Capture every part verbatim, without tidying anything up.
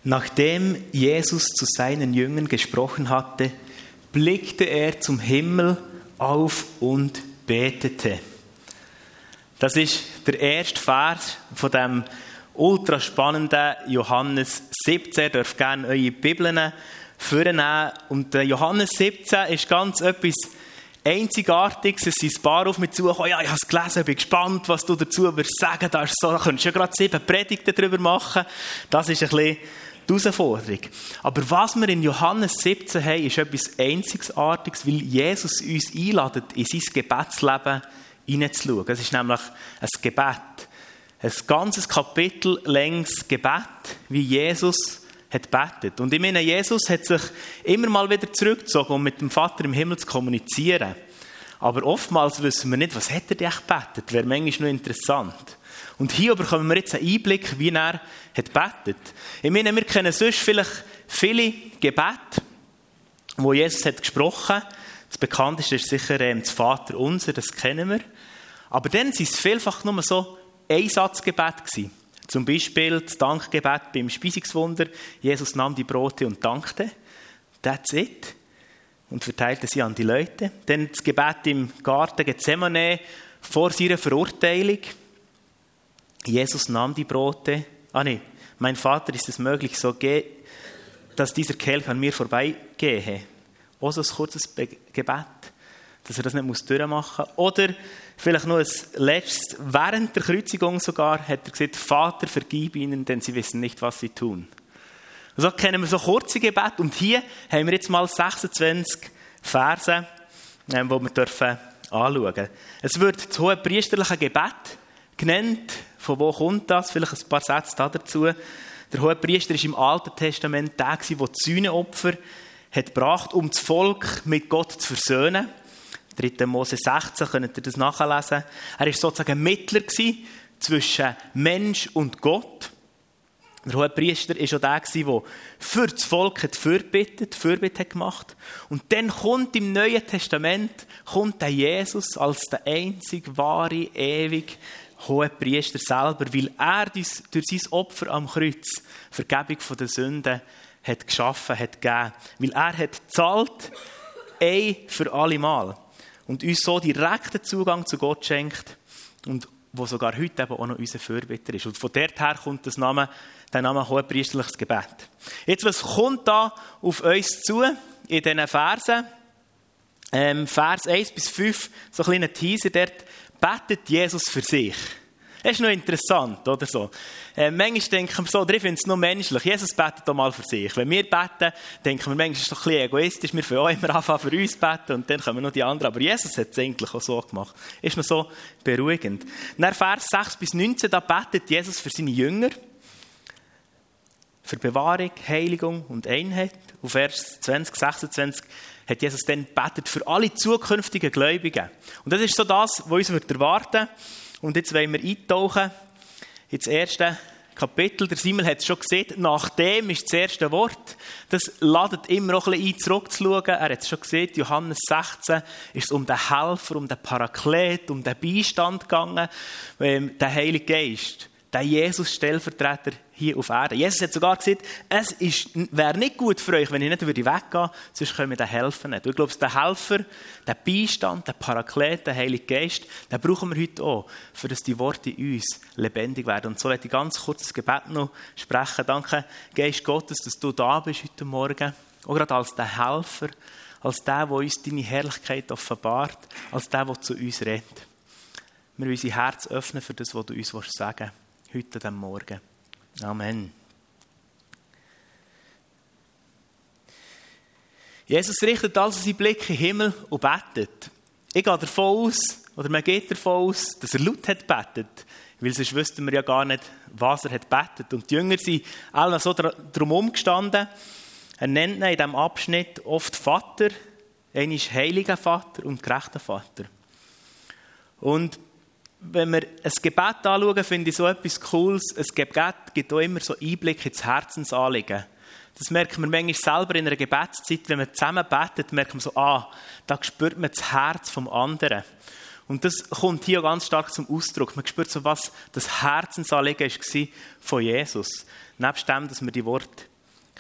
Nachdem Jesus zu seinen Jüngern gesprochen hatte, blickte er zum Himmel auf und betete. Das ist der erste Vers von dem ultra spannenden Johannes siebzehn. Ihr dürft gerne eure Bibeln vornehmen. Und Johannes siebzehn ist ganz etwas Einzigartiges. Es sind ein paar auf mich zugekommen. Ja, ich habe es gelesen, bin gespannt, was du dazu wirst sagen. Da, ist so, da könntest du ja gerade sieben Predigten darüber machen. Das ist ein bisschen die Herausforderung. Aber was wir in Johannes siebzehn haben, ist etwas Einzigartiges, weil Jesus uns einladet, in sein Gebetsleben hineinzuschauen. Es ist nämlich ein Gebet. Ein ganzes Kapitel längs Gebet, wie Jesus hat gebetet. Und ich meine, Jesus hat sich immer mal wieder zurückgezogen, um mit dem Vater im Himmel zu kommunizieren. Aber oftmals wissen wir nicht, was hat er denn gebetet? Wäre manchmal nur interessant. Und hier bekommen wir jetzt einen Einblick, wie er hat gebetet. Ich meine, wir kennen sonst vielleicht viele Gebete, wo Jesus hat gesprochen. Das bekannteste ist sicher ähm, das Vaterunser, das kennen wir. Aber dann waren es vielfach nur so Einsatzgebet gewesen. Zum Beispiel das Dankgebet beim Speisungswunder. Jesus nahm die Brote und dankte. That's it. Und verteilte sie an die Leute. Dann das Gebet im Garten Gethsemane vor seiner Verurteilung. Jesus nahm die Brote. Ah nein, mein Vater, ist es möglich, so geh, dass dieser Kelch an mir vorbeigehe. Auch so ein kurzes Be- Gebet, dass er das nicht durchmachen muss. Oder vielleicht noch ein letztes, während der Kreuzigung sogar, hat er gesagt, Vater, vergib ihnen, denn sie wissen nicht, was sie tun. So kennen wir so kurze Gebete. Und hier haben wir jetzt mal sechsundzwanzig Verse, die wir dürfen anschauen dürfen. Es wird das hohepriesterliche Gebet genannt. Von wo kommt das? Vielleicht ein paar Sätze dazu. Der Hohepriester war im Alten Testament der, der das Sühneopfer hat gebracht, um das Volk mit Gott zu versöhnen. dritter Mose sechzehn, könnt ihr das nachlesen. Er war sozusagen Mittler zwischen Mensch und Gott. Der Hohepriester war auch der, der für das Volk hat Fürbitte, die Fürbitte hat gemacht. Und dann kommt im Neuen Testament kommt der Jesus als der einzig wahre, ewig Hohepriester selber, weil er durch sein Opfer am Kreuz Vergebung der Sünden hat geschaffen, hat gegeben. Weil er hat gezahlt, ein für alle Mal. Und uns so direkten Zugang zu Gott schenkt und wo sogar heute eben auch noch unser Fürbitter ist. Und von dort her kommt das Name, der Name hohepriesterliches Gebet. Jetzt, was kommt da auf uns zu in diesen Versen? Ähm, Vers eins bis fünf, so ein kleiner Teaser, dort betet Jesus für sich. Das ist noch interessant, oder so. Äh, manchmal denken wir so, oder ich finde es noch menschlich, Jesus betet doch mal für sich. Wenn wir beten, denken wir, manchmal ist es doch ein bisschen egoistisch, wir wollen auch immer anfangen für uns beten und dann kommen noch die anderen. Aber Jesus hat es eigentlich auch so gemacht. Ist noch so beruhigend. Nach Vers sechs bis neunzehn, da betet Jesus für seine Jünger. Für Bewahrung, Heiligung und Einheit. Auf Vers zwanzig, sechsundzwanzig hat Jesus dann betet für alle zukünftigen Gläubigen. Und das ist so das, was uns erwarten wird. Und jetzt wollen wir eintauchen ins erste Kapitel. Der Simon hat es schon gesehen. Nachdem ist das erste Wort. Das ladet immer auch ein bisschen ein, zurückzuschauen. Er hat es schon gesehen. Johannes sechzehn ist es um den Helfer, um den Paraklet, um den Beistand gegangen. Ähm, den Heiligen Geist. Der Jesus-Stellvertreter hier auf Erden. Jesus hat sogar gesagt, es wäre nicht gut für euch, wenn ich nicht weggehen würde, sonst können wir den helfen nicht. Ich glaube, der Helfer, der Beistand, der Paraklet, der Heilige Geist, den brauchen wir heute auch, für dass die Worte in uns lebendig werden. Und so möchte ich ganz kurz das Gebet noch sprechen. Danke, Geist Gottes, dass du da bist heute Morgen. Auch gerade als der Helfer, als der, der uns deine Herrlichkeit offenbart, als der, der zu uns redet. Wir wollen unser Herz öffnen für das, was du uns sagen willst. Heute, diesem Morgen. Amen. Jesus richtet also seinen Blick in den Himmel und betet. Ich gehe davon aus, oder man geht davon aus, dass er laut hat betet, weil sonst wüssten wir ja gar nicht, was er hat betet. Und die Jünger sind alle so drumherum gestanden. Er nennt ihn in diesem Abschnitt oft Vater, einer ist heiliger Vater und gerechter Vater. Und wenn wir ein Gebet anschauen, finde ich so etwas Cooles. Ein Gebet gibt auch immer so Einblick ins Herzensanliegen. Das merkt man manchmal selber in einer Gebetszeit, wenn man zusammen betet, merkt man so, ah, da spürt man das Herz vom anderen. Und das kommt hier ganz stark zum Ausdruck. Man spürt so, was das Herzensanliegen war von Jesus. Nebst dem, dass wir die Worte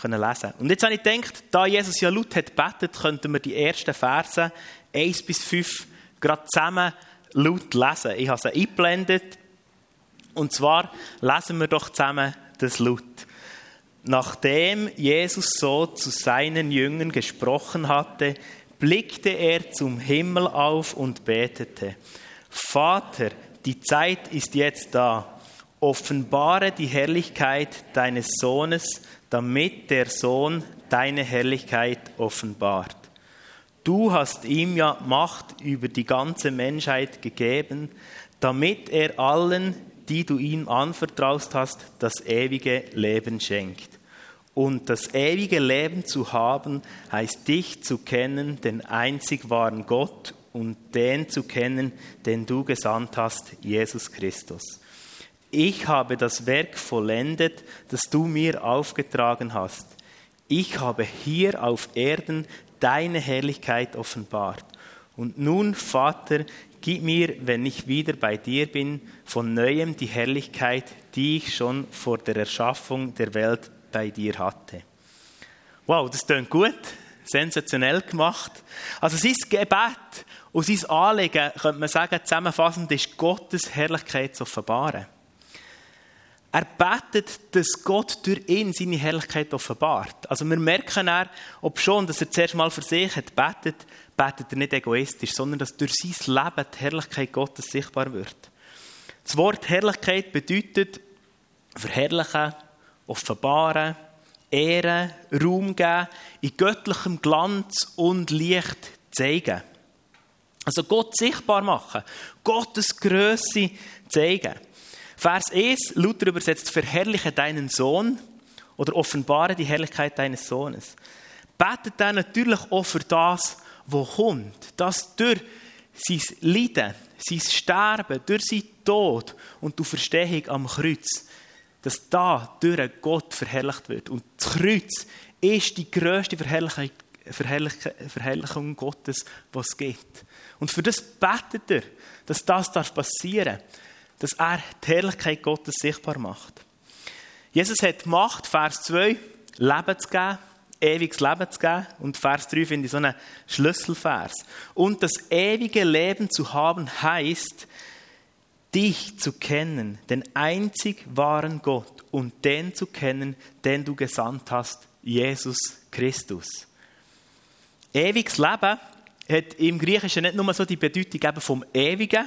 lesen. Und jetzt habe ich gedacht, da Jesus ja laut hat gebetet, könnten wir die ersten Verse eins bis fünf gerade zusammen laut lesen. Ich habe sie eingeblendet. Und zwar lesen wir doch zusammen das laut. Nachdem Jesus so zu seinen Jüngern gesprochen hatte, blickte er zum Himmel auf und betete: Vater, die Zeit ist jetzt da. Offenbare die Herrlichkeit deines Sohnes, damit der Sohn deine Herrlichkeit offenbart. Du hast ihm ja Macht über die ganze Menschheit gegeben, damit er allen, die du ihm anvertraut hast, das ewige Leben schenkt. Und das ewige Leben zu haben, heißt dich zu kennen, den einzig wahren Gott, und den zu kennen, den du gesandt hast, Jesus Christus. Ich habe das Werk vollendet, das du mir aufgetragen hast. Ich habe hier auf Erden deine Herrlichkeit offenbart. Und nun, Vater, gib mir, wenn ich wieder bei dir bin, von Neuem die Herrlichkeit, die ich schon vor der Erschaffung der Welt bei dir hatte. Wow, das klingt gut, sensationell gemacht. Also sein Gebet und sein Anliegen, könnte man sagen, zusammenfassend ist, Gottes Herrlichkeit zu offenbaren. Er betet, dass Gott durch ihn seine Herrlichkeit offenbart. Also wir merken er, ob schon, dass er zuerst mal für sich hat betet, betet er nicht egoistisch, sondern dass durch sein Leben die Herrlichkeit Gottes sichtbar wird. Das Wort Herrlichkeit bedeutet verherrlichen, offenbaren, ehren, Raum geben, in göttlichem Glanz und Licht zeigen. Also Gott sichtbar machen, Gottes Grösse zeigen. Vers eins, Luther übersetzt, verherrliche deinen Sohn oder offenbare die Herrlichkeit deines Sohnes. Betet er natürlich auch für das, was kommt, dass durch sein Leiden, sein Sterben, durch seinen Tod und die Verstehung am Kreuz, dass da durch Gott verherrlicht wird. Und das Kreuz ist die grösste Verherrlichung, Verherrlichung, Verherrlichung Gottes, was es gibt. Und für das betet er, dass das passieren darf, dass er die Herrlichkeit Gottes sichtbar macht. Jesus hat Macht, Vers zwei, Leben zu geben, ewiges Leben zu geben. Und Vers drei finde ich so einen Schlüsselvers. Und das ewige Leben zu haben, heisst, dich zu kennen, den einzig wahren Gott, und den zu kennen, den du gesandt hast, Jesus Christus. Ewiges Leben hat im Griechischen nicht nur so die Bedeutung eben vom Ewigen,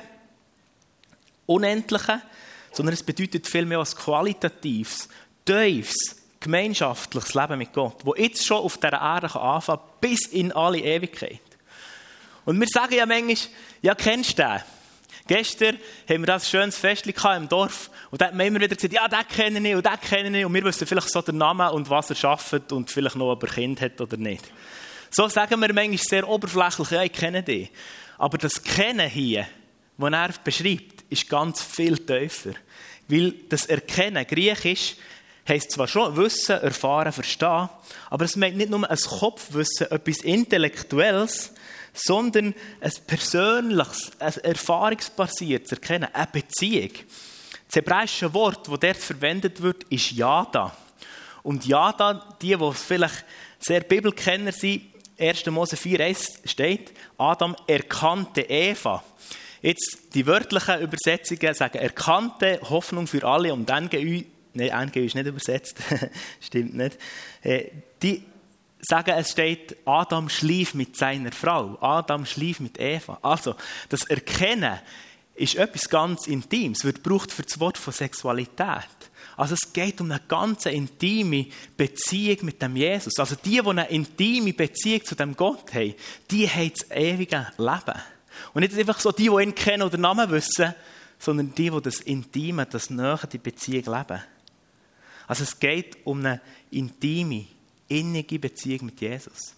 Unendlichen, sondern es bedeutet vielmehr als qualitatives, tiefes, gemeinschaftliches Leben mit Gott, das jetzt schon auf dieser Erde anfangen kann, bis in alle Ewigkeit. Und wir sagen ja manchmal, ja, kennst du den? Gestern haben wir das schönes Fest im Dorf und da hat man immer wieder gesagt, ja, den kenne ich und den kenne ich, und wir wissen vielleicht so den Namen und was er arbeitet und vielleicht noch, ob er Kind hat oder nicht. So sagen wir manchmal sehr oberflächlich, ja, ich kenne dich. Aber das Kennen hier, das er beschreibt, ist ganz viel tiefer. Weil das Erkennen, Griechisch, heisst zwar schon Wissen, Erfahren, Verstehen, aber es meint nicht nur ein Kopfwissen, etwas Intellektuelles, sondern ein persönliches, ein erfahrungsbasiertes Erkennen, eine Beziehung. Das hebräische Wort, das dort verwendet wird, ist Yada. Und Yada, die, die vielleicht sehr Bibelkenner sind, erster Mose vier eins steht, Adam erkannte Eva. Jetzt, die wörtlichen Übersetzungen sagen, erkannte Hoffnung für alle und Engel, nein, Engel ist nicht übersetzt, stimmt nicht. Die sagen, es steht, Adam schlief mit seiner Frau, Adam schlief mit Eva. Also, das Erkennen ist etwas ganz Intimes, es wird gebraucht für das Wort von Sexualität. Also es geht um eine ganz intime Beziehung mit dem Jesus. Also die, die eine intime Beziehung zu dem Gott haben, die haben das ewige Leben. Und nicht einfach so die, die ihn kennen oder Namen wissen, sondern die, die das Intime, das Nähe, die Beziehung leben. Also es geht um eine intime, innige Beziehung mit Jesus.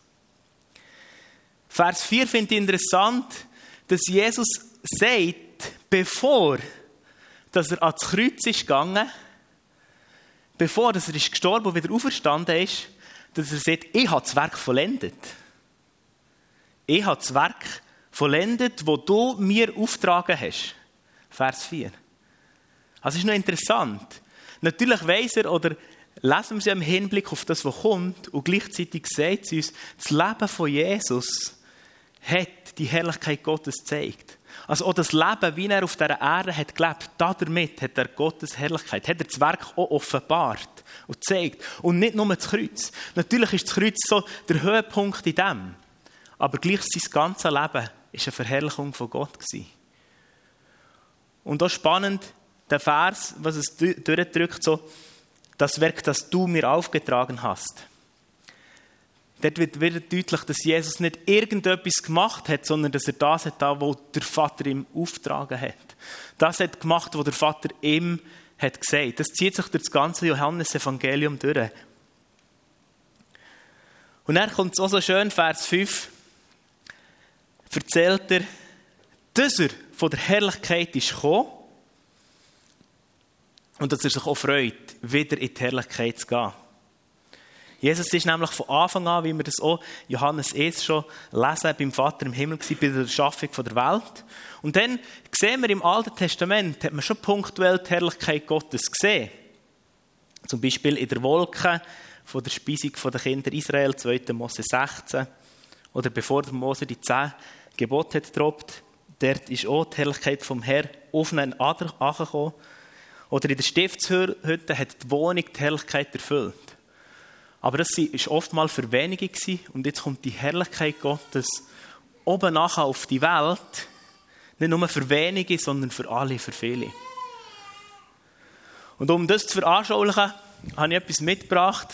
Vers vier finde ich interessant, dass Jesus sagt, bevor dass er ans Kreuz ist gegangen, bevor dass er ist gestorben und wieder auferstanden ist, dass er sagt, ich habe das Werk vollendet. Ich habe das Werk vollendet, das du mir aufgetragen hast. Vers vier. Also ist noch interessant. Natürlich weiss er, oder lesen wir sie im Hinblick auf das, was kommt, und gleichzeitig sagt sie uns, das Leben von Jesus hat die Herrlichkeit Gottes gezeigt. Also auch das Leben, wie er auf dieser Erde hat gelebt, damit hat er Gottes Herrlichkeit, hat er das Werk auch offenbart und gezeigt. Und nicht nur das Kreuz. Natürlich ist das Kreuz so der Höhepunkt in dem, aber gleich sein ganzes Leben war eine Verherrlichung von Gott gewesen. Und auch spannend, der Vers, was es durchdrückt, so, das Werk, das du mir aufgetragen hast. Dort wird wieder deutlich, dass Jesus nicht irgendetwas gemacht hat, sondern dass er das hat, was der Vater ihm aufgetragen hat. Das hat gemacht, was der Vater ihm hat gesagt. Das zieht sich durch das ganze Johannes-Evangelium durch. Und dann kommt es auch so schön, Vers fünf, erzählt er, dass er von der Herrlichkeit ist gekommen und dass er sich auch freut, wieder in die Herrlichkeit zu gehen. Jesus ist nämlich von Anfang an, wie wir das auch Johannes eins schon lesen, beim Vater im Himmel gewesen, bei der Schaffung der Welt. Und dann sehen wir im Alten Testament, hat man schon punktuell die Herrlichkeit Gottes gesehen. Zum Beispiel in der Wolke von der Speisung der Kinder Israel, zweiter Mose sechzehn. Oder bevor der Mose die zehn Gebote hat getroppt, dort ist auch die Herrlichkeit vom Herrn auf einen Adler angekommen. Oder in der Stiftshütte hat die Wohnung die Herrlichkeit erfüllt. Aber das war oftmals für wenige und jetzt kommt die Herrlichkeit Gottes oben nachher auf die Welt. Nicht nur für wenige, sondern für alle, für viele. Und um das zu veranschaulichen, habe ich etwas mitgebracht,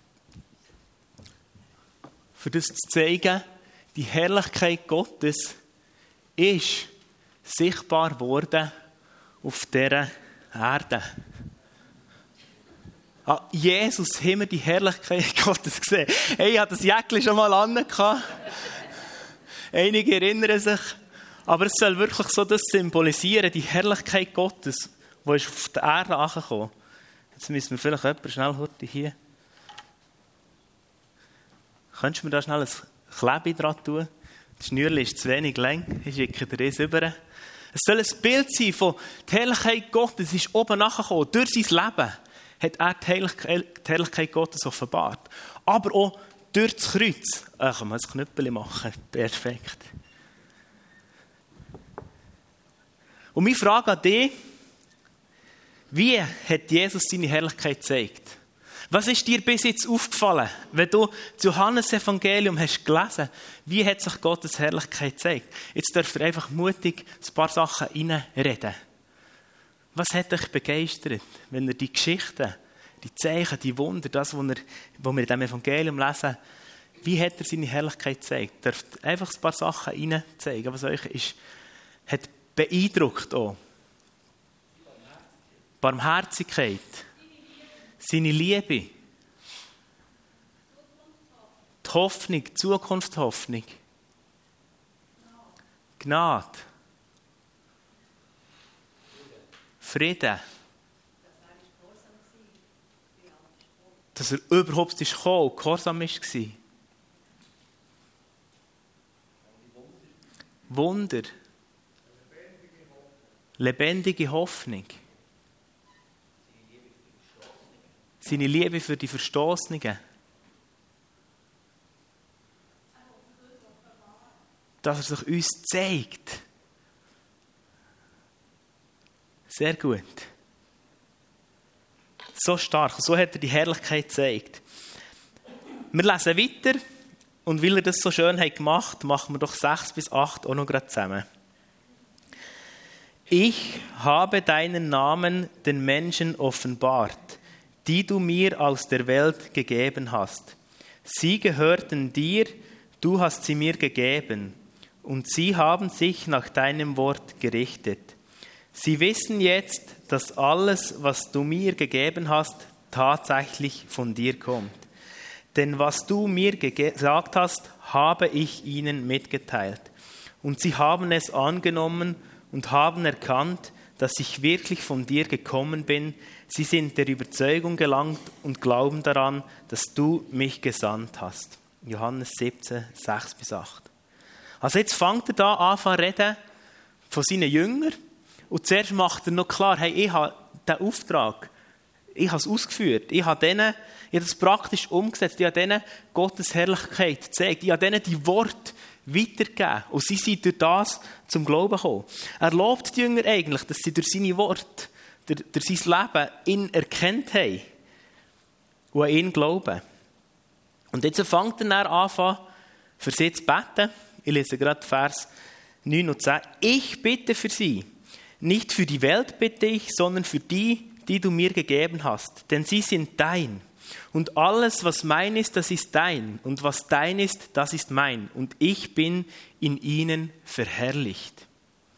für das zu zeigen, die Herrlichkeit Gottes ist sichtbar geworden auf dieser Erde. Ah, Jesus, haben wir die Herrlichkeit Gottes gesehen. Hey, ich hatte das Jäckchen schon mal an. Einige erinnern sich. Aber es soll wirklich so das symbolisieren, die Herrlichkeit Gottes, die ist auf die Erde angekommen. Jetzt müssen wir vielleicht jemanden schnell heute hier. Könntest du mir da schnell ein Klebe dran tun? Das Schnürchen ist zu wenig lang. Ich schicke dir das rüber. Es soll ein Bild sein von der Herrlichkeit Gottes. Es ist oben nachgekommen. Durch sein Leben hat er die Herrlichkeit Gottes offenbart. Aber auch durch das Kreuz. Ach, kann man ein Knüppel machen. Perfekt. Und meine Frage an dich, wie hat Jesus seine Herrlichkeit gezeigt? Was ist dir bis jetzt aufgefallen, wenn du das Johannes-Evangelium hast gelesen? Wie hat sich Gottes Herrlichkeit gezeigt? Jetzt dürft ihr einfach mutig ein paar Sachen reinreden. Was hat euch begeistert, wenn ihr die Geschichten, die Zeichen, die Wunder, das, was wir, was wir in diesem Evangelium lesen, wie hat er seine Herrlichkeit gezeigt? Ihr dürft einfach ein paar Sachen reinzeigen, was euch ist, hat beeindruckt auch. Barmherzigkeit. Seine Liebe. Die Hoffnung, die Zukunftshoffnung. Gnade. Frieden. Dass er überhaupt ist gekommen und gehorsam war. Wunder. Lebendige Hoffnung. Seine Liebe für die Verstoßenen. Dass er sich uns zeigt. Sehr gut. So stark. So hat er die Herrlichkeit gezeigt. Wir lesen weiter. Und weil er das so schön hat gemacht, machen wir doch sechs bis acht auch noch gerade zusammen. Ich habe deinen Namen den Menschen offenbart, die du mir aus der Welt gegeben hast. Sie gehörten dir, du hast sie mir gegeben, und sie haben sich nach deinem Wort gerichtet. Sie wissen jetzt, dass alles, was du mir gegeben hast, tatsächlich von dir kommt. Denn was du mir gesagt hast, habe ich ihnen mitgeteilt. Und sie haben es angenommen und haben erkannt, dass ich wirklich von dir gekommen bin. Sie sind der Überzeugung gelangt und glauben daran, dass du mich gesandt hast. Johannes siebzehn, sechs bis acht. Also jetzt fängt er da an zu reden von seinen Jüngern. Und zuerst macht er noch klar, hey, ich habe den Auftrag. ich habe es ausgeführt. Ich habe denen, ich habe das praktisch umgesetzt. Ich habe denen Gottes Herrlichkeit gezeigt. Ich habe denen die Worte weitergegeben. Und sie sind durch das zum Glauben gekommen. Er lobt die Jünger eigentlich, dass sie durch seine Worte, durch, durch sein Leben ihn erkannt haben und an ihn glauben. Und jetzt fängt er an, für sie zu beten. Ich lese gerade Vers neun und zehn. Ich bitte für sie. Nicht für die Welt bitte ich, sondern für die, die du mir gegeben hast. Denn sie sind dein. Und alles, was mein ist, das ist dein. Und was dein ist, das ist mein. Und ich bin in ihnen verherrlicht.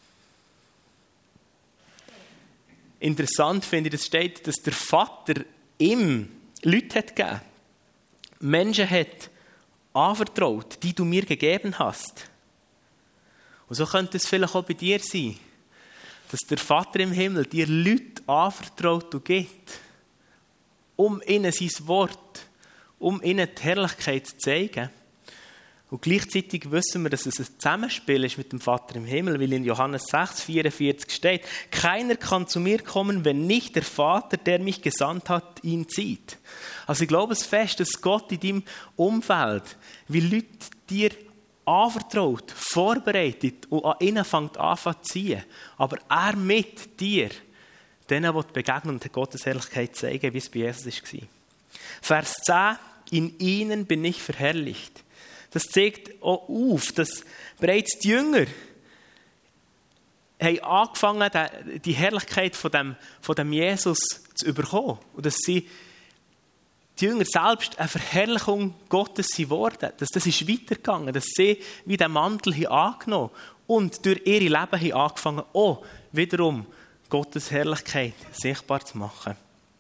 Interessant finde ich, dass steht, dass der Vater ihm Leute hat gegeben. Menschen hat anvertraut, die du mir gegeben hast. Und so könnte es vielleicht auch bei dir sein, dass der Vater im Himmel dir Leute anvertraut und gibt, um ihnen sein Wort, um ihnen die Herrlichkeit zu zeigen. Und gleichzeitig wissen wir, dass es ein Zusammenspiel ist mit dem Vater im Himmel, weil in Johannes sechs, vierundvierzig steht, keiner kann zu mir kommen, wenn nicht der Vater, der mich gesandt hat, ihn zieht. Also ich glaube es fest, dass Gott in deinem Umfeld, wie Leute dir anvertraut, vorbereitet und an ihnen fängt an zu ziehen. Aber er mit dir, denen, die begegnen und Gottes Herrlichkeit zeigen, wie es bei Jesus war. Vers zehn, in ihnen bin ich verherrlicht. Das zeigt auch auf, dass bereits die Jünger haben angefangen, die Herrlichkeit von dem, von dem Jesus zu bekommen. Und dass sie, die Jünger selbst eine Verherrlichung Gottes geworden. Dass das ist weitergegangen, dass sie wie den Mantel haben angenommen und durch ihr Leben haben angefangen, auch wiederum Gottes Herrlichkeit sichtbar zu machen.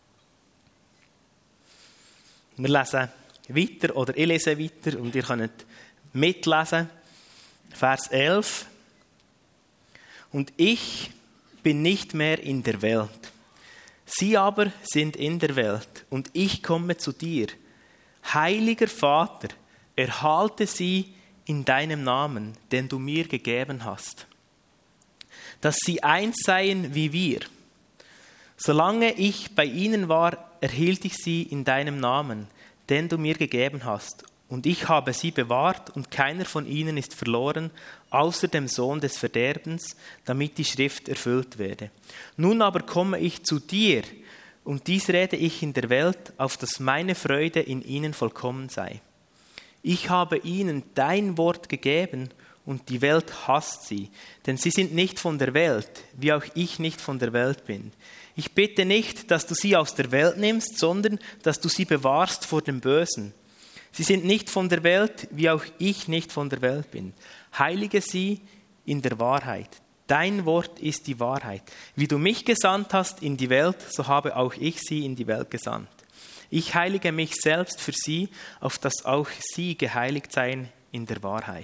Wir lesen weiter, oder ich lese weiter und ihr könnt mitlesen. Vers elf. Und ich bin nicht mehr in der Welt. Sie aber sind in der Welt und ich komme zu dir. Heiliger Vater, erhalte sie in deinem Namen, den du mir gegeben hast. Dass sie eins seien wie wir. Solange ich bei ihnen war, erhielt ich sie in deinem Namen, den du mir gegeben hast. Und ich habe sie bewahrt und keiner von ihnen ist verloren, außer dem Sohn des Verderbens, damit die Schrift erfüllt werde. Nun aber komme ich zu dir und dies rede ich in der Welt, auf dass meine Freude in ihnen vollkommen sei. Ich habe ihnen dein Wort gegeben und die Welt hasst sie, denn sie sind nicht von der Welt, wie auch ich nicht von der Welt bin. Ich bitte nicht, dass du sie aus der Welt nimmst, sondern dass du sie bewahrst vor dem Bösen. Sie sind nicht von der Welt, wie auch ich nicht von der Welt bin. Heilige sie in der Wahrheit. Dein Wort ist die Wahrheit. Wie du mich gesandt hast in die Welt, so habe auch ich sie in die Welt gesandt. Ich heilige mich selbst für sie, auf dass auch sie geheiligt seien in der Wahrheit.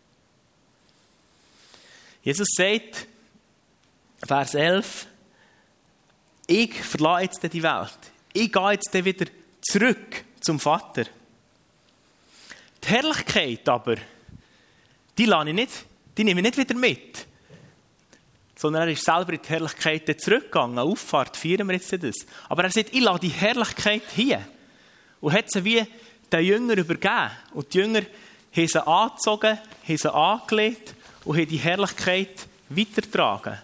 Jesus sagt, Vers elf, ich verlasse jetzt die Welt. Ich gehe jetzt wieder zurück zum Vater. Die Herrlichkeit aber, die lasse ich nicht, die nehme ich nicht wieder mit. Sondern er ist selber in die Herrlichkeit zurückgegangen. Auffahrt feiern wir jetzt das. Aber er sagt, ich lasse die Herrlichkeit hier. Und hat sie wie den Jüngern übergeben. Und die Jünger haben sie angezogen, haben sie angelegt und haben die Herrlichkeit weitergetragen.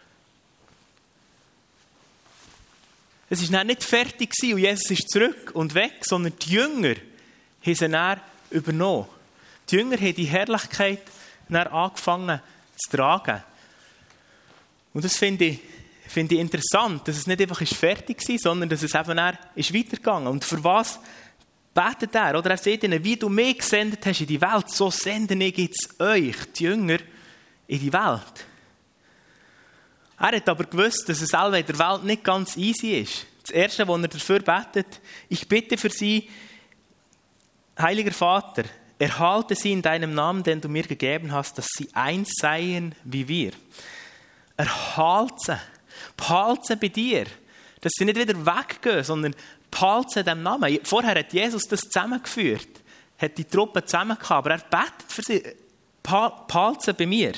Es war nicht fertig und Jesus ist zurück und weg, sondern die Jünger haben sie dann übernommen. Die Jünger haben die Herrlichkeit dann angefangen zu tragen. Und das finde ich, finde ich interessant, dass es nicht einfach fertig war, sondern dass es eben dann ist weitergegangen. Und für was betet er? Oder er sagt ihnen, wie du mich gesendet hast in die Welt, so sende ich jetzt euch, die Jünger, in die Welt. Er hat aber gewusst, dass es in der Welt nicht ganz easy ist. Das Erste, was er dafür betet, ich bitte für sie, Heiliger Vater, erhalte sie in deinem Namen, den du mir gegeben hast, dass sie eins seien wie wir. Erhalte sie. Behalte sie bei dir. Dass sie nicht wieder weggehen, sondern behalte sie in diesem Namen. Vorher hat Jesus das zusammengeführt, hat die Truppe zusammengehabt, aber er betet für sie, behalte sie bei mir.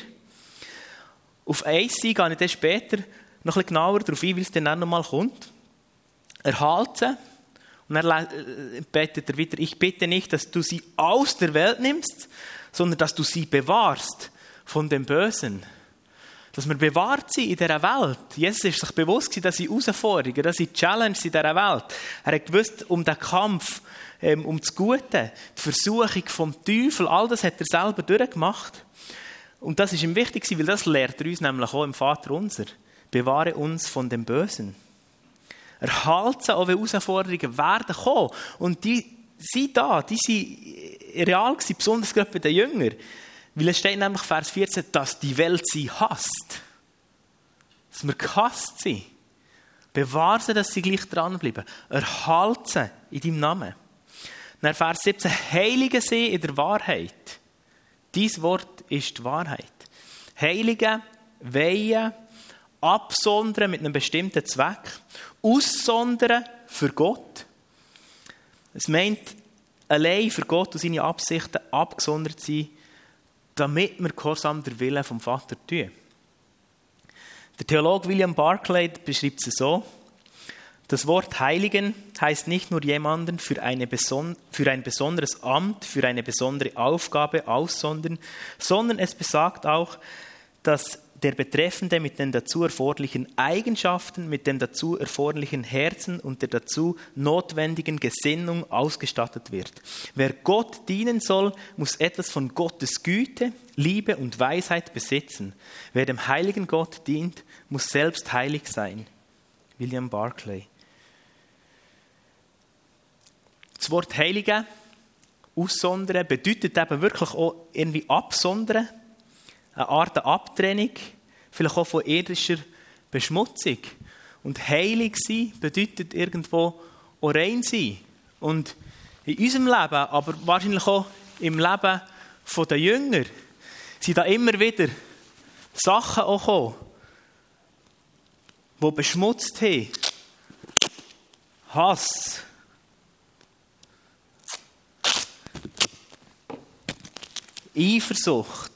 Auf eins gehe ich dann später noch ein bisschen genauer darauf ein, weil es dann noch mal kommt. erhalte. Und dann betet er wieder, ich bitte nicht, dass du sie aus der Welt nimmst, sondern dass du sie bewahrst von dem Bösen. Dass wir bewahrt sind in dieser Welt. Jesus ist sich bewusst, dass sie Herausforderungen, dass sie Challenges in dieser Welt. Er hat gewusst, um den Kampf, ähm, um das Gute, die Versuchung vom Teufel, all das hat er selber durchgemacht. Und das ist ihm wichtig, weil das lehrt er uns nämlich auch im Vater unser. Bewahre uns von dem Bösen. Erhalte, auch wenn Herausforderungen werden kommen. Und die sind da, die sind real gewesen, besonders gerade bei den Jüngern. Weil es steht nämlich Vers vierzehn, dass die Welt sie hasst. Dass wir gehasst sind. Bewahre sie, dass sie gleich dranbleiben. Erhalte sie in deinem Namen. Dann Vers siebzehn, heilige sie in der Wahrheit. Dies Wort ist die Wahrheit. Heilige, weihen, absondern mit einem bestimmten Zweck. Aussondern für Gott. Es meint, allein für Gott und seine Absichten abgesondert sein, damit wir gehorsam den Willen vom Vater tun. Der Theologe William Barclay beschreibt es so: Das Wort Heiligen heißt nicht nur jemanden für, eine beson- für ein besonderes Amt, für eine besondere Aufgabe aussondern, sondern es besagt auch, dass der Betreffende mit den dazu erforderlichen Eigenschaften, mit dem dazu erforderlichen Herzen und der dazu notwendigen Gesinnung ausgestattet wird. Wer Gott dienen soll, muss etwas von Gottes Güte, Liebe und Weisheit besitzen. Wer dem heiligen Gott dient, muss selbst heilig sein. William Barclay. Das Wort Heilige, aussondern, bedeutet eben wirklich auch irgendwie absondern. Eine Art Abtrennung, vielleicht auch von irdischer Beschmutzung. Und heilig sein bedeutet irgendwo auch rein sein. Und in unserem Leben, aber wahrscheinlich auch im Leben der Jünger, sind da immer wieder Sachen auch gekommen, die beschmutzt haben. Hass. Eifersucht.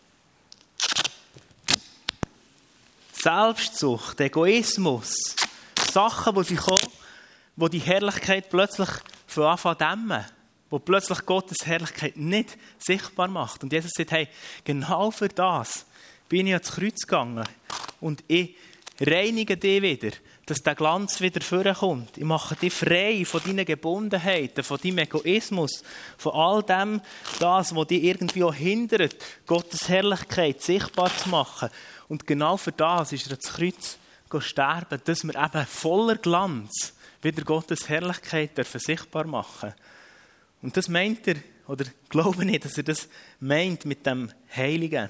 Selbstsucht, Egoismus, Sachen, die sie kommen, wo die Herrlichkeit plötzlich von Anfang an dämmen, wo plötzlich Gottes Herrlichkeit nicht sichtbar macht. Und Jesus sagt, hey, genau für das bin ich ans Kreuz gegangen und ich reinige dich wieder, dass der Glanz wieder vorkommt. Ich mache dich frei von deinen Gebundenheiten, von deinem Egoismus, von all dem, das, was dich irgendwie auch hindert, Gottes Herrlichkeit sichtbar zu machen. Und genau für das ist er ans Kreuz sterben, dass wir eben voller Glanz wieder Gottes Herrlichkeit dürfen sichtbar machen. Und das meint er, oder glaube ich, dass er das meint mit dem Heiligen.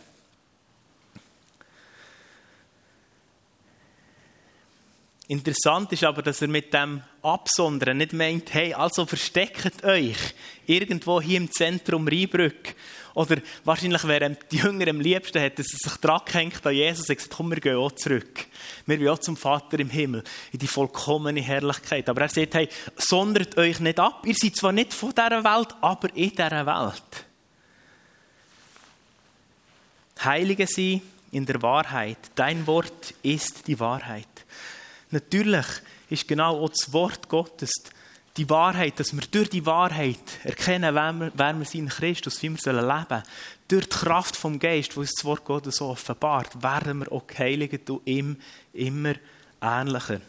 Interessant ist aber, dass er mit dem Absondern nicht meint, hey, also versteckt euch irgendwo hier im Zentrum Rheinbrück. Oder wahrscheinlich wären die Jünger am liebsten, hätten sie sich dran gehängt an Jesus und gesagt, komm, wir gehen auch zurück. Wir wollen auch zum Vater im Himmel, in die vollkommene Herrlichkeit. Aber er sagt, hey, sondert euch nicht ab. Ihr seid zwar nicht von dieser Welt, aber in dieser Welt. Heilige sie in der Wahrheit. Dein Wort ist die Wahrheit. Natürlich ist genau auch das Wort Gottes die Wahrheit, dass wir durch die Wahrheit erkennen, wer wir, wer wir sind in Christus, wie wir leben sollen. Durch die Kraft vom Geist, die uns das Wort Gottes so offenbart, werden wir auch geheiligt und ihm immer ähnlicher.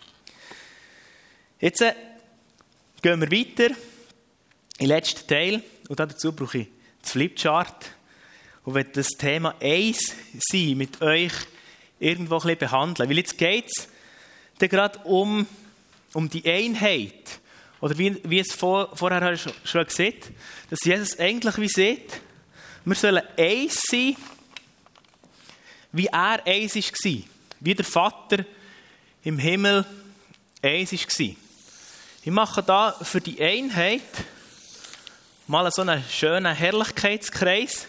Jetzt äh, gehen wir weiter in den letzten Teil und dazu brauche ich das Flipchart und werde das Thema eins sein mit euch irgendwo ein bisschen behandeln. Weil jetzt geht es dann gerade um, um die Einheit. Oder wie, wie es vor, vorher schon, schon gesagt, dass Jesus eigentlich wie sieht, wir sollen eins sein, wie er eins war. Wie der Vater im Himmel eins war. Ich mache da für die Einheit mal so einen schönen Herrlichkeitskreis.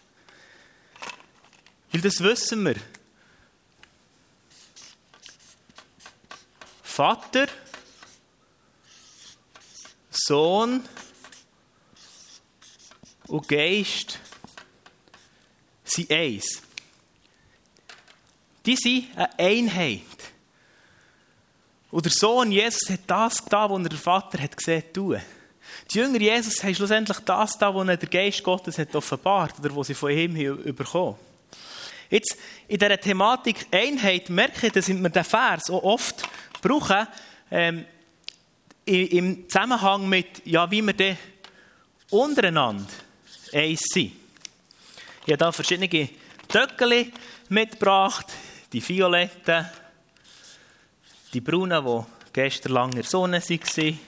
Weil das wissen wir. Vater, Sohn und Geist sind eins. Die sind eine Einheit. Und der Sohn Jesus hat das getan, was er der Vater hat gesehen tun. Die Jünger Jesus haben schlussendlich das getan, was ihnen der Geist Gottes hat offenbart oder was sie von ihm bekommen haben. Jetzt in dieser Thematik Einheit merke ich, dass wir den Vers auch oft brauchen, ähm, im Zusammenhang mit, ja, wie wir dann untereinander eins sind. Ich habe hier verschiedene Töckchen mitgebracht, die violetten, die braunen, die gestern lang in der Sonne waren,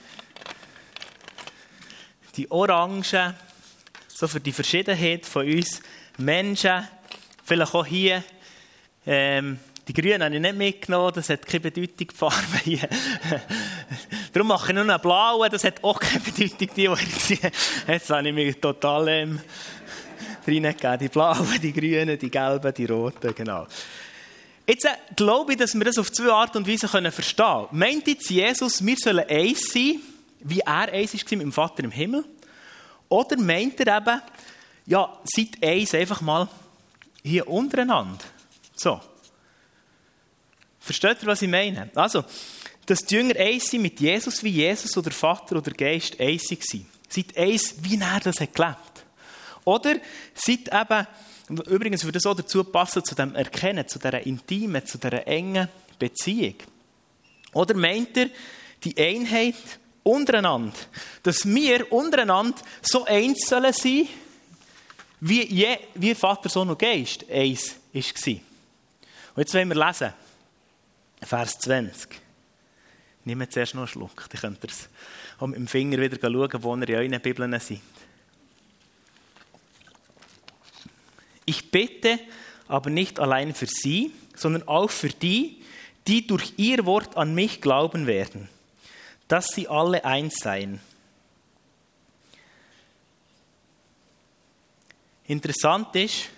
die orangen, so für die Verschiedenheit von uns Menschen, vielleicht auch hier, ähm, die Grünen habe ich nicht mitgenommen, das hat keine Bedeutung, die Farbe hier. Darum mache ich nur einen blauen, das hat auch keine Bedeutung, die hier. Jetzt habe ich mich total ähm, reingegeben. Die blauen, die grünen, die gelben, die roten, genau. Jetzt äh, glaube ich, dass wir das auf zwei Art und Weise können verstehen können. Meint jetzt Jesus, wir sollen eins sein, wie er eins war mit dem Vater im Himmel? Oder meint er eben, ja, seid eins einfach mal hier untereinander? So. Versteht ihr, was ich meine? Also, dass die Jünger eins sind mit Jesus, wie Jesus oder Vater oder Geist eins waren. Seid eins, wie er das hat gelebt. Oder seid eben, übrigens würde das auch dazu passen, zu dem Erkennen, zu dieser intimen, zu dieser engen Beziehung. Oder meint ihr die Einheit untereinander? Dass wir untereinander so eins sollen sein, wie, je, wie Vater, Sohn und Geist eins war. Und jetzt wollen wir lesen. Vers zwanzig. Nehmt zuerst noch einen Schluck. Dann könnt ihr es auch mit dem Finger wieder schauen, wo ihr in euren Bibeln seid. Ich bete aber nicht allein für sie, sondern auch für die, die durch ihr Wort an mich glauben werden, dass sie alle eins seien. Interessant ist,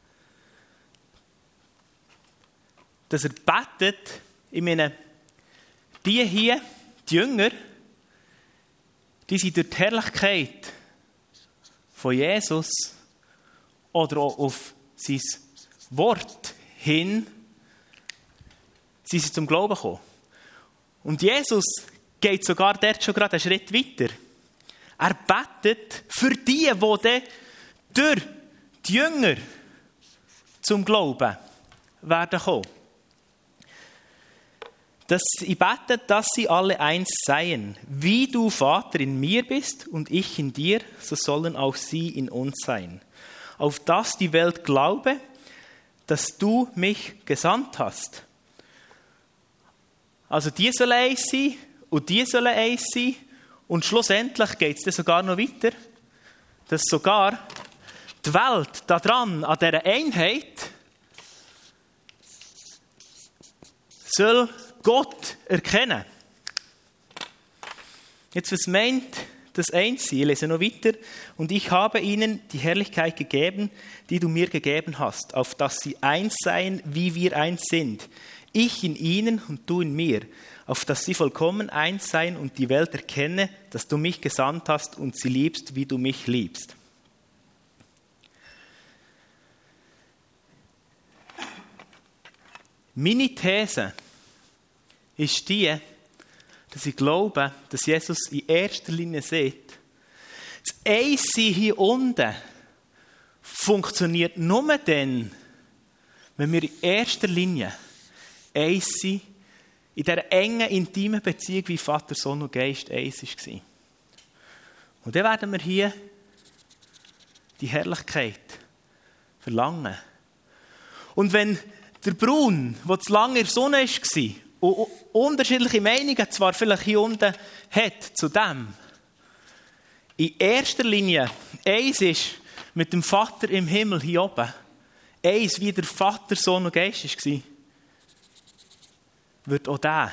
dass er betet, ich meine, die hier, die Jünger, die sind durch die Herrlichkeit von Jesus oder auch auf sein Wort hin, sind sie zum Glauben gekommen. Und Jesus geht sogar dort schon gerade einen Schritt weiter. Er betet für die, die dann durch die Jünger zum Glauben werden kommen. Dass ich bete, dass sie alle eins seien. Wie du, Vater, in mir bist und ich in dir, so sollen auch sie in uns sein. Auf dass die Welt glaube, dass du mich gesandt hast. Also die sollen eins sein und die sollen eins sein. Und schlussendlich geht es dann sogar noch weiter, dass sogar die Welt daran, an dieser Einheit, soll Gott erkennen. Jetzt, was meint das Einzige? Ich lese noch weiter. Und ich habe ihnen die Herrlichkeit gegeben, die du mir gegeben hast, auf dass sie eins seien, wie wir eins sind. Ich in ihnen und du in mir, auf dass sie vollkommen eins seien und die Welt erkenne, dass du mich gesandt hast und sie liebst, wie du mich liebst. Meine These ist die, dass ich glaube, dass Jesus in erster Linie sieht, das Eins-Sein hier unten funktioniert nur dann, wenn wir in erster Linie eins sind, in dieser engen, intimen Beziehung wie Vater, Sohn und Geist eins war. Und dann werden wir hier die Herrlichkeit verlangen. Und wenn der Braun, der zu lange in der Sonne war, und unterschiedliche Meinungen zwar vielleicht hier unten hat zu dem, in erster Linie eins ist mit dem Vater im Himmel hier oben, eins wie der Vater, Sohn und Geist war, wird auch der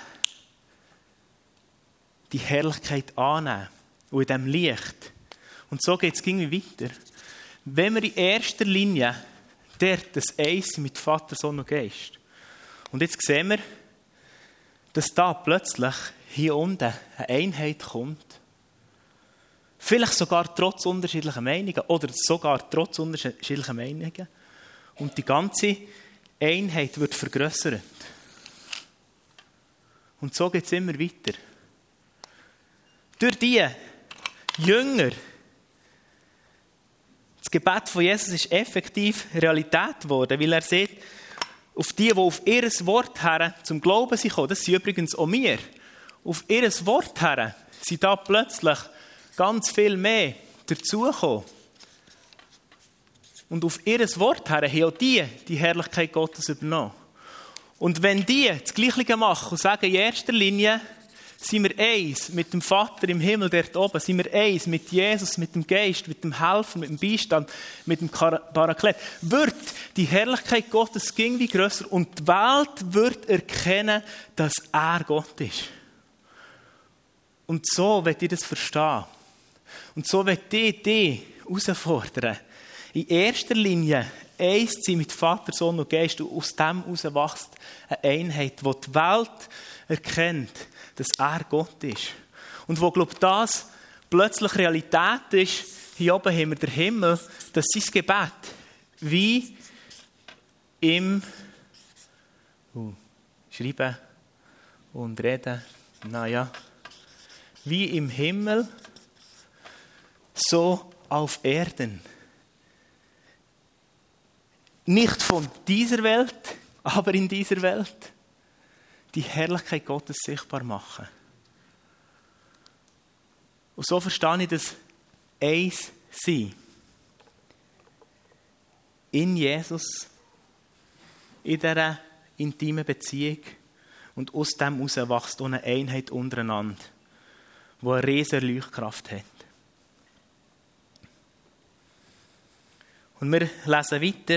die Herrlichkeit annehmen und in diesem Licht. Und so geht es irgendwie weiter. Wenn wir in erster Linie dort das Eins mit Vater, Sohn und Geist. Und jetzt sehen wir, dass da plötzlich hier unten eine Einheit kommt. Vielleicht sogar trotz unterschiedlicher Meinungen oder sogar trotz unterschiedlicher Meinungen. Und die ganze Einheit wird vergrössert. Und so geht es immer weiter. Durch die Jünger, das Gebet von Jesus ist effektiv Realität geworden, weil er sieht, auf die, die auf ihr Wort her zum Glauben sind gekommen, das sind übrigens auch wir, auf ihr Wort her sind da plötzlich ganz viel mehr dazugekommen. Und auf ihr Wort her haben auch die die Herrlichkeit Gottes übernommen. Und wenn die das Gleiche machen und sagen, in erster Linie sind wir eins mit dem Vater im Himmel dort oben, sind wir eins mit Jesus, mit dem Geist, mit dem Helfen, mit dem Beistand, mit dem Paraklet, wird die Herrlichkeit Gottes irgendwie grösser und die Welt wird erkennen, dass er Gott ist. Und so wird ihr das verstehen. Und so wird ich dich herausfordern, in erster Linie eins zu sein mit Vater, Sohn und Geist und aus dem heraus wächst eine Einheit, wo die Welt erkennt, dass er Gott ist. Und wo, glaube ich, das plötzlich Realität ist, hier oben haben wir den Himmel, dass sein Gebet wie im uh, Schreiben und Reden, naja, wie im Himmel, so auf Erden. Nicht von dieser Welt, aber in dieser Welt die Herrlichkeit Gottes sichtbar machen. Und so verstehe ich das eins sein. In Jesus, in dieser intimen Beziehung und aus dem heraus wächst eine Einheit untereinander, die eine riesige Leuchtkraft hat. Und wir lesen weiter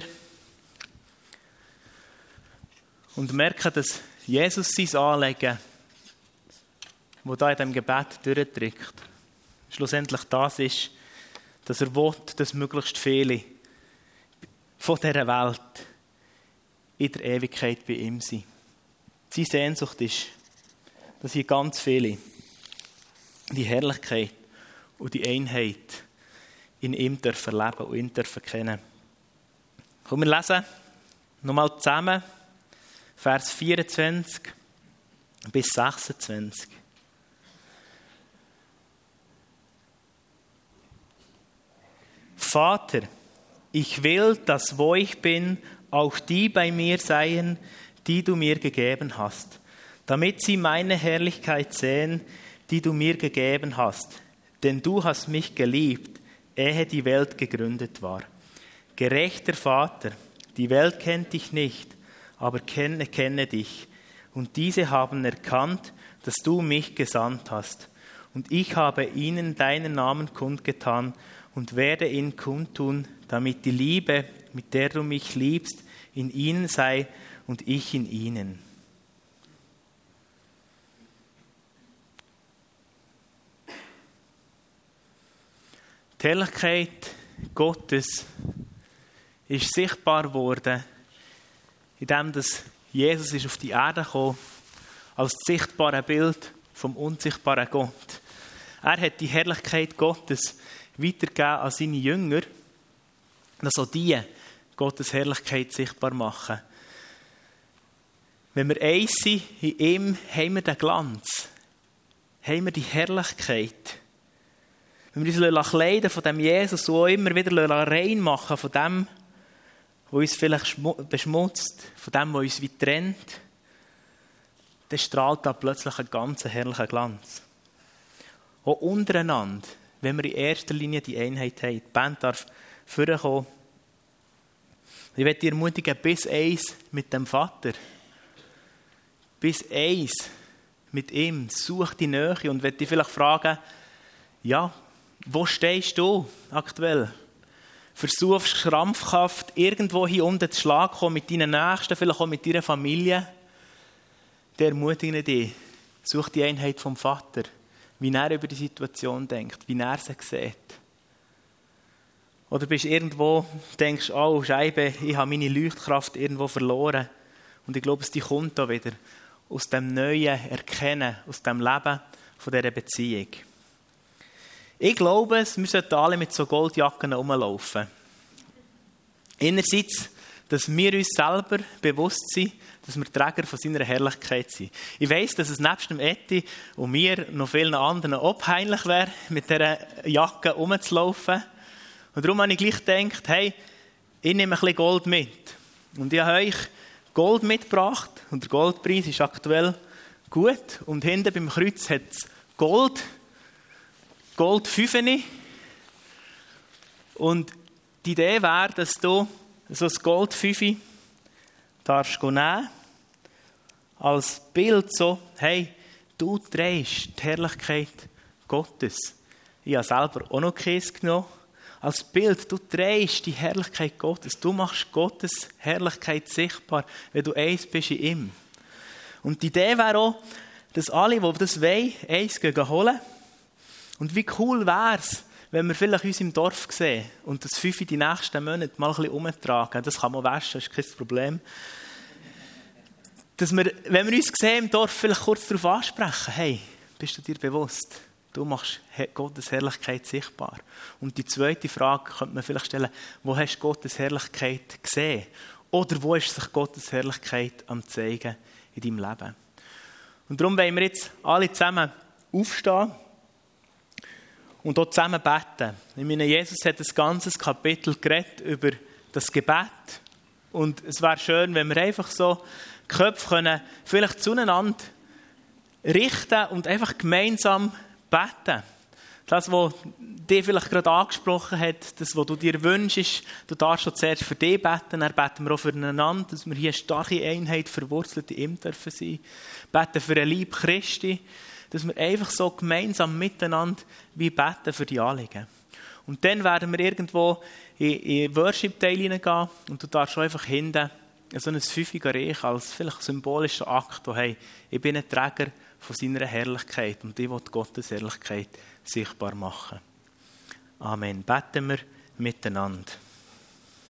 und merken, dass Jesus sein Anliegen, das hier in diesem Gebet durchdrückt, schlussendlich das ist, dass er will, dass möglichst viele von dieser Welt in der Ewigkeit bei ihm sind. Seine Sehnsucht ist, dass hier ganz viele die Herrlichkeit und die Einheit in ihm dürfen leben und ihn dürfen kennen. Kommen wir lesen nochmal zusammen Vers vierundzwanzig bis sechsundzwanzig. Vater, ich will, dass wo ich bin, auch die bei mir seien, die du mir gegeben hast, damit sie meine Herrlichkeit sehen, die du mir gegeben hast. Denn du hast mich geliebt, ehe die Welt gegründet war. Gerechter Vater, die Welt kennt dich nicht, aber kenne, kenne dich. Und diese haben erkannt, dass du mich gesandt hast. Und ich habe ihnen deinen Namen kundgetan und werde ihn kundtun, damit die Liebe, mit der du mich liebst, in ihnen sei und ich in ihnen. Die Herrlichkeit Gottes ist sichtbar geworden, indem dass Jesus ist auf die Erde gekommen, als sichtbares Bild vom unsichtbaren Gott. Er hat die Herrlichkeit Gottes weitergegeben an seine Jünger, dass auch die Gottes Herrlichkeit sichtbar machen. Wenn wir eins sind, in ihm haben wir den Glanz, haben wir die Herrlichkeit. Wenn wir uns kleiden von dem Jesus und auch immer wieder rein machen von dem, was uns vielleicht beschmutzt, von dem, was uns wie trennt, dann strahlt da plötzlich ein ganz herrlicher Glanz. Auch untereinander, wenn wir in erster Linie die Einheit haben. Die Band darf vorkommen. Ich möchte dich ermutigen, bis eins mit dem Vater. Bis eins mit ihm. Such die Nähe und möchte dich vielleicht fragen, ja, wo stehst du aktuell? Versuchst krampfhaft irgendwo hier unten zu Schlag kommen mit deinen Nächsten, vielleicht auch mit deiner Familie. Der ermutige dich, such die Einheit vom Vater, wie er über die Situation denkt, wie er sie sieht. Oder bist du irgendwo, denkst, oh Scheibe, ich habe meine Leuchtkraft irgendwo verloren. Und ich glaube, es die kommt da wieder aus dem neuen Erkennen, aus dem Leben von dieser Beziehung. Ich glaube, wir sollten alle mit so Goldjacken rumlaufen. Einerseits dass wir uns selber bewusst sind, dass wir Träger von seiner Herrlichkeit sind. Ich weiss, dass es nebst dem Eti und mir noch vielen anderen auch peinlich wäre, mit dieser Jacke rumzulaufen. Und darum habe ich gleich gedacht, hey, ich nehme ein bisschen Gold mit. Und ich habe euch Gold mitgebracht und der Goldpreis ist aktuell gut. Und hinten beim Kreuz hat es Gold, Gold Fünfeni. Und die Idee wäre, dass du so ein Gold Fünfi darfst nehmen, als Bild so, hey, du trägst die Herrlichkeit Gottes. Ich habe selber auch noch Käse genommen. Als Bild, du trägst die Herrlichkeit Gottes. Du machst Gottes Herrlichkeit sichtbar, wenn du eins bist in ihm. Und die Idee wäre auch, dass alle, die das wollen, eins gehen holen. Und wie cool wäre es, wenn wir vielleicht uns im Dorf sehen und das Fünfe die nächsten Monate mal ein bisschen umtragen. Das kann man waschen, das ist kein Problem. Dass wir, wenn wir uns sehen im Dorf, vielleicht kurz darauf ansprechen. Hey, bist du dir bewusst? Du machst Gottes Herrlichkeit sichtbar. Und die zweite Frage könnte man vielleicht stellen, wo hast du Gottes Herrlichkeit gesehen? Oder wo ist sich Gottes Herrlichkeit am zeigen in deinem Leben? Und darum wollen wir jetzt alle zusammen aufstehen und auch zusammen beten. Ich meine, Jesus hat ein ganzes Kapitel geredet über das Gebet. Und es wäre schön, wenn wir einfach so die Köpfe können, vielleicht zueinander richten und einfach gemeinsam beten. Das, was dich vielleicht gerade angesprochen hat, das, was du dir wünschst, du darfst schon zuerst für dich beten, dann beten wir auch füreinander, dass wir hier eine starke Einheit verwurzelt in ihm dürfen sein. Beten für ein Leib Christi, dass wir einfach so gemeinsam miteinander wie beten für die Anliegen. Und dann werden wir irgendwo in, in Worship-Teil hineingehen und du darfst einfach hinten so ein Fünfiger Reich als vielleicht symbolischer Akt, wo, hey, ich bin ein Träger von seiner Herrlichkeit und ich will Gottes Herrlichkeit sichtbar machen. Amen. Beten wir miteinander.